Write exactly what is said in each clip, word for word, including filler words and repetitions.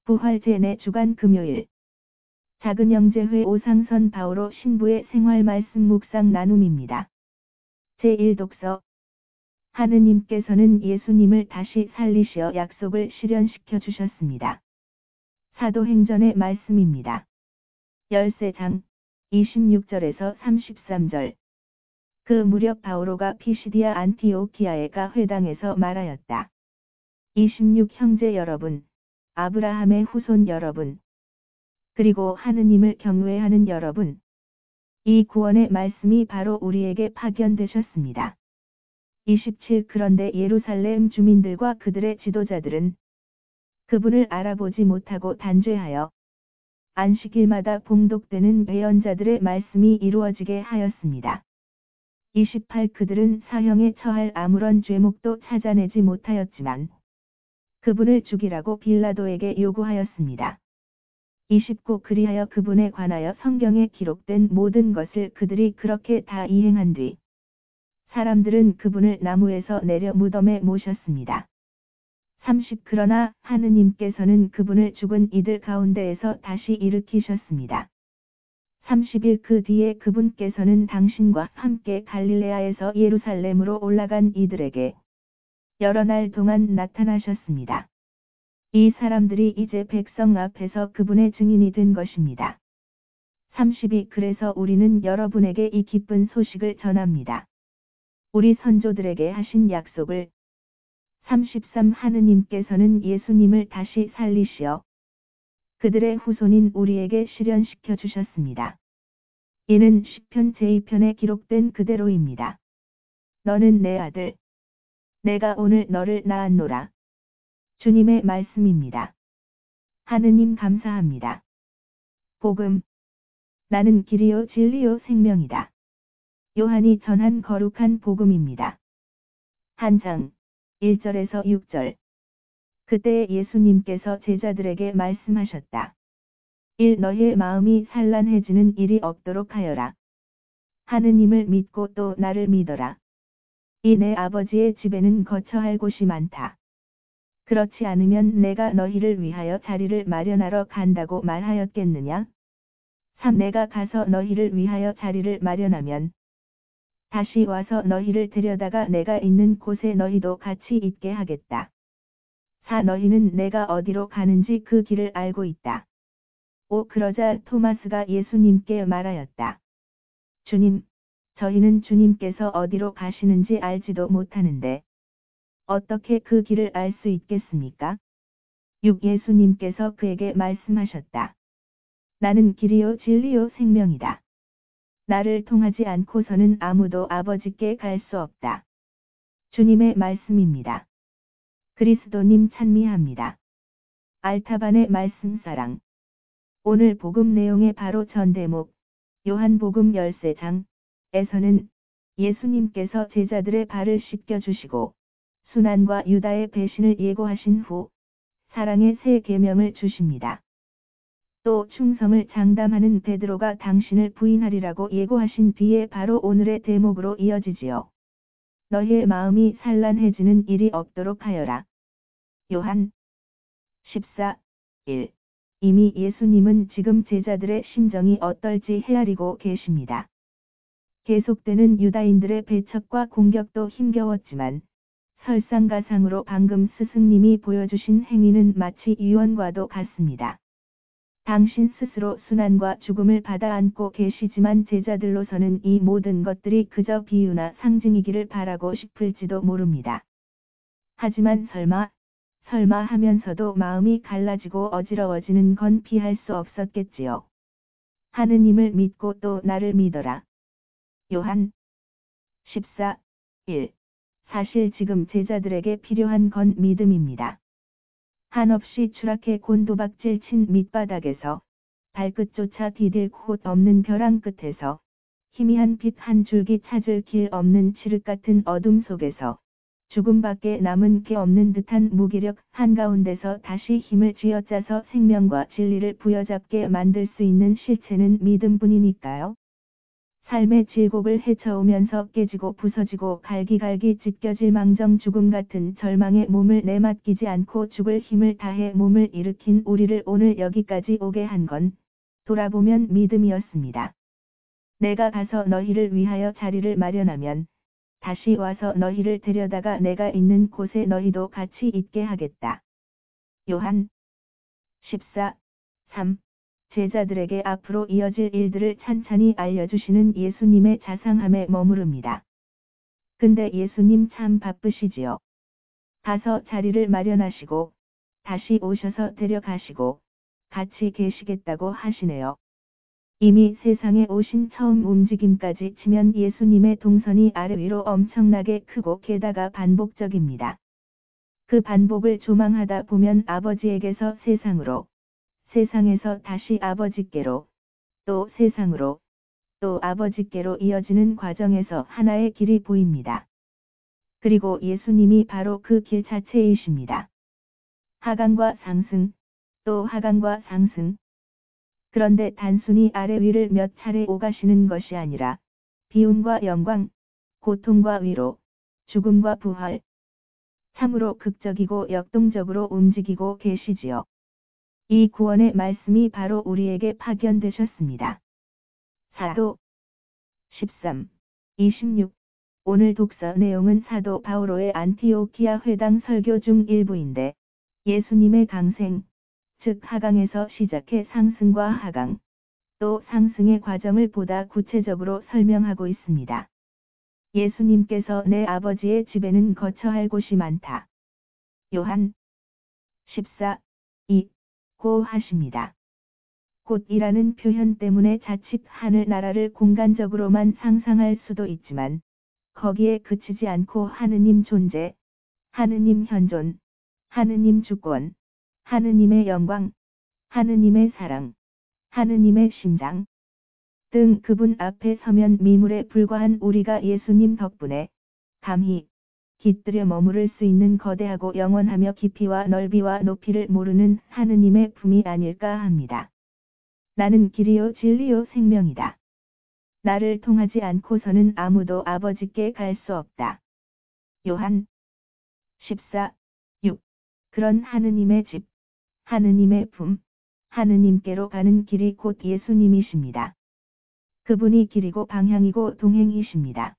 부활제 내 주간 금요일 작은 영재회 오상선 바오로 신부의 생활 말씀 묵상 나눔입니다. 제일 독서 하느님께서는 예수님을 다시 살리시어 약속을 실현시켜 주셨습니다. 사도행전의 말씀입니다. 십삼 장 이십육 절에서 삼십삼 절. 그 무렵 바오로가 피시디아 안티오키아에 가 회당에서 말하였다. 이십육 형제 여러분, 아브라함의 후손 여러분, 그리고 하느님을 경외하는 여러분, 이 구원의 말씀이 바로 우리에게 파견되셨습니다. 이십칠 그런데 예루살렘 주민들과 그들의 지도자들은 그분을 알아보지 못하고 단죄하여 안식일마다 봉독되는 예언자들의 말씀이 이루어지게 하였습니다. 이십팔 그들은 사형에 처할 아무런 죄목도 찾아내지 못하였지만 그분을 죽이라고 빌라도에게 요구하였습니다. 이십구 그리하여 그분에 관하여 성경에 기록된 모든 것을 그들이 그렇게 다 이행한 뒤 사람들은 그분을 나무에서 내려 무덤에 모셨습니다. 삼십 그러나 하느님께서는 그분을 죽은 이들 가운데에서 다시 일으키셨습니다. 삼십일 그 뒤에 그분께서는 당신과 함께 갈릴레아에서 예루살렘으로 올라간 이들에게 여러 날 동안 나타나셨습니다. 이 사람들이 이제 백성 앞에서 그분의 증인이 된 것입니다. 삼십이 그래서 우리는 여러분에게 이 기쁜 소식을 전합니다. 우리 선조들에게 하신 약속을 삼십삼 하느님께서는 예수님을 다시 살리시어 그들의 후손인 우리에게 실현시켜 주셨습니다. 이는 시편 제이 편에 기록된 그대로입니다. 너는 내 아들, 내가 오늘 너를 낳았노라. 주님의 말씀입니다. 하느님 감사합니다. 복음. 나는 길이요 진리요 생명이다. 요한이 전한 거룩한 복음입니다. 한 장 일 절에서 육 절. 그때 예수님께서 제자들에게 말씀하셨다. 일 너희의 마음이 산란해지는 일이 없도록 하여라. 하느님을 믿고 또 나를 믿어라. 이 내 아버지의 집에는 거처할 곳이 많다. 그렇지 않으면 내가 너희를 위하여 자리를 마련하러 간다고 말하였겠느냐? 삼 내가 가서 너희를 위하여 자리를 마련하면 다시 와서 너희를 데려다가 내가 있는 곳에 너희도 같이 있게 하겠다. 사 너희는 내가 어디로 가는지 그 길을 알고 있다. 오 그러자 토마스가 예수님께 말하였다. 주님, 저희는 주님께서 어디로 가시는지 알지도 못하는데 어떻게 그 길을 알 수 있겠습니까? 육 예수님께서 그에게 말씀하셨다. 나는 길이요 진리요 생명이다. 나를 통하지 않고서는 아무도 아버지께 갈 수 없다. 주님의 말씀입니다. 그리스도님 찬미합니다. 알타반의 말씀사랑. 오늘 복음 내용의 바로 전 대목, 요한복음 십삼 장에서는 예수님께서 제자들의 발을 씻겨주시고 순환과 유다의 배신을 예고하신 후 사랑의 새 계명을 주십니다. 또 충성을 장담하는 베드로가 당신을 부인하리라고 예고하신 뒤에 바로 오늘의 대목으로 이어지지요. 너희의 마음이 산란해지는 일이 없도록 하여라. 요한 십사 일. 이미 예수님은 지금 제자들의 심정이 어떨지 헤아리고 계십니다. 계속되는 유다인들의 배척과 공격도 힘겨웠지만 설상가상으로 방금 스승님이 보여주신 행위는 마치 유언과도 같습니다. 당신 스스로 순환과 죽음을 받아 안고 계시지만 제자들로서는 이 모든 것들이 그저 비유나 상징이기를 바라고 싶을지도 모릅니다. 하지만 설마, 설마 하면서도 마음이 갈라지고 어지러워지는 건 피할 수 없었겠지요. 하느님을 믿고 또 나를 믿어라. 요한 십사 일. 사실 지금 제자들에게 필요한 건 믿음입니다. 한없이 추락해 곤두박질 친 밑바닥에서 발끝조차 디딜 곳 없는 벼랑 끝에서 희미한 빛 한 줄기 찾을 길 없는 칠흑 같은 어둠 속에서 죽음밖에 남은 게 없는 듯한 무기력 한가운데서 다시 힘을 쥐어짜서 생명과 진리를 부여잡게 만들 수 있는 실체는 믿음뿐이니까요. 삶의 질곡을 헤쳐오면서 깨지고 부서지고 갈기갈기 찢겨질 망정 죽음 같은 절망의 몸을 내맡기지 않고 죽을 힘을 다해 몸을 일으킨 우리를 오늘 여기까지 오게 한 건 돌아보면 믿음이었습니다. 내가 가서 너희를 위하여 자리를 마련하면 다시 와서 너희를 데려다가 내가 있는 곳에 너희도 같이 있게 하겠다. 요한 십사, 삼 제자들에게 앞으로 이어질 일들을 찬찬히 알려주시는 예수님의 자상함에 머무릅니다. 근데 예수님 참 바쁘시지요. 가서 자리를 마련하시고 다시 오셔서 데려가시고 같이 계시겠다고 하시네요. 이미 세상에 오신 처음 움직임까지 치면 예수님의 동선이 아래 위로 엄청나게 크고 게다가 반복적입니다. 그 반복을 조망하다 보면 아버지에게서 세상으로, 세상에서 다시 아버지께로, 또 세상으로, 또 아버지께로 이어지는 과정에서 하나의 길이 보입니다. 그리고 예수님이 바로 그 길 자체이십니다. 하강과 상승, 또 하강과 상승. 그런데 단순히 아래 위를 몇 차례 오가시는 것이 아니라 비움과 영광, 고통과 위로, 죽음과 부활. 참으로 극적이고 역동적으로 움직이고 계시지요. 이 구원의 말씀이 바로 우리에게 파견되셨습니다. 사도 십삼, 이십육 오늘 독서 내용은 사도 바오로의 안티오키아 회당 설교 중 일부인데 예수님의 강생, 즉 하강에서 시작해 상승과 하강, 또 상승의 과정을 보다 구체적으로 설명하고 있습니다. 예수님께서 내 아버지의 집에는 거처할 곳이 많다. 요한 십사, 이 고 하십니다. 곳이라는 표현 때문에 자칫 하늘나라를 공간적으로만 상상할 수도 있지만 거기에 그치지 않고 하느님 존재, 하느님 현존, 하느님 주권, 하느님의 영광, 하느님의 사랑, 하느님의 심장 등 그분 앞에 서면 미물에 불과한 우리가 예수님 덕분에 감히 깃들여 머무를 수 있는 거대하고 영원하며 깊이와 넓이와 높이를 모르는 하느님의 품이 아닐까 합니다. 나는 길이요 진리요 생명이다. 나를 통하지 않고서는 아무도 아버지께 갈 수 없다. 요한 십사, 육 그런 하느님의 집, 하느님의 품, 하느님께로 가는 길이 곧 예수님이십니다. 그분이 길이고 방향이고 동행이십니다.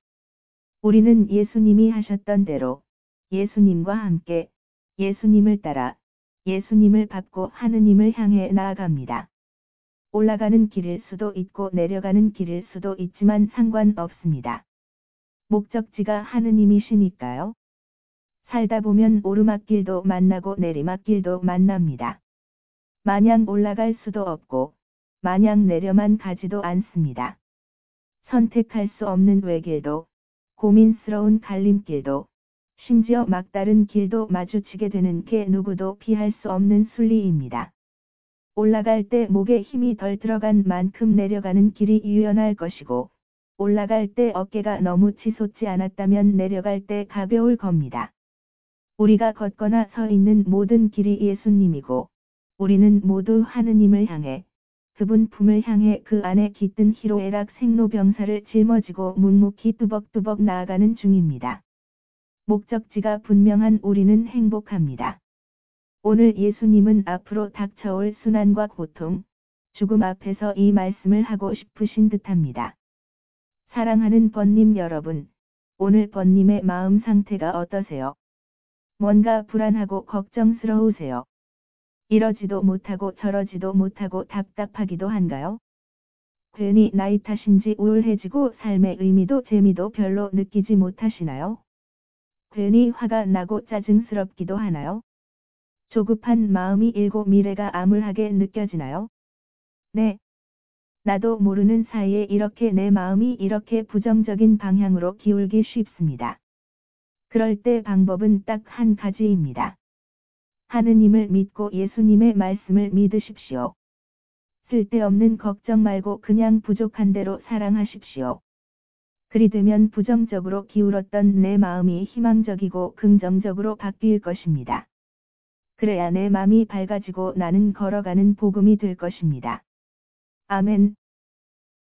우리는 예수님이 하셨던 대로 예수님과 함께 예수님을 따라 예수님을 밟고 하느님을 향해 나아갑니다. 올라가는 길일 수도 있고 내려가는 길일 수도 있지만 상관없습니다. 목적지가 하느님이시니까요. 살다 보면 오르막길도 만나고 내리막길도 만납니다. 마냥 올라갈 수도 없고 마냥 내려만 가지도 않습니다. 선택할 수 없는 외길도 고민스러운 갈림길도 심지어 막다른 길도 마주치게 되는 게 누구도 피할 수 없는 순리입니다. 올라갈 때 목에 힘이 덜 들어간 만큼 내려가는 길이 유연할 것이고 올라갈 때 어깨가 너무 치솟지 않았다면 내려갈 때 가벼울 겁니다. 우리가 걷거나 서 있는 모든 길이 예수님이고 우리는 모두 하느님을 향해 그분 품을 향해 그 안에 깃든 희로애락 생로병사를 짊어지고 묵묵히 뚜벅뚜벅 나아가는 중입니다. 목적지가 분명한 우리는 행복합니다. 오늘 예수님은 앞으로 닥쳐올 순환과 고통, 죽음 앞에서 이 말씀을 하고 싶으신 듯합니다. 사랑하는 번님 여러분, 오늘 번님의 마음 상태가 어떠세요? 뭔가 불안하고 걱정스러우세요? 이러지도 못하고 저러지도 못하고 답답하기도 한가요? 괜히 나이 탓인지 우울해지고 삶의 의미도 재미도 별로 느끼지 못하시나요? 괜히 화가 나고 짜증스럽기도 하나요? 조급한 마음이 일고 미래가 암울하게 느껴지나요? 네. 나도 모르는 사이에 이렇게 내 마음이 이렇게 부정적인 방향으로 기울기 쉽습니다. 그럴 때 방법은 딱 한 가지입니다. 하느님을 믿고 예수님의 말씀을 믿으십시오. 쓸데없는 걱정 말고 그냥 부족한 대로 사랑하십시오. 그리 되면 부정적으로 기울었던 내 마음이 희망적이고 긍정적으로 바뀔 것입니다. 그래야 내 마음이 밝아지고 나는 걸어가는 복음이 될 것입니다. 아멘.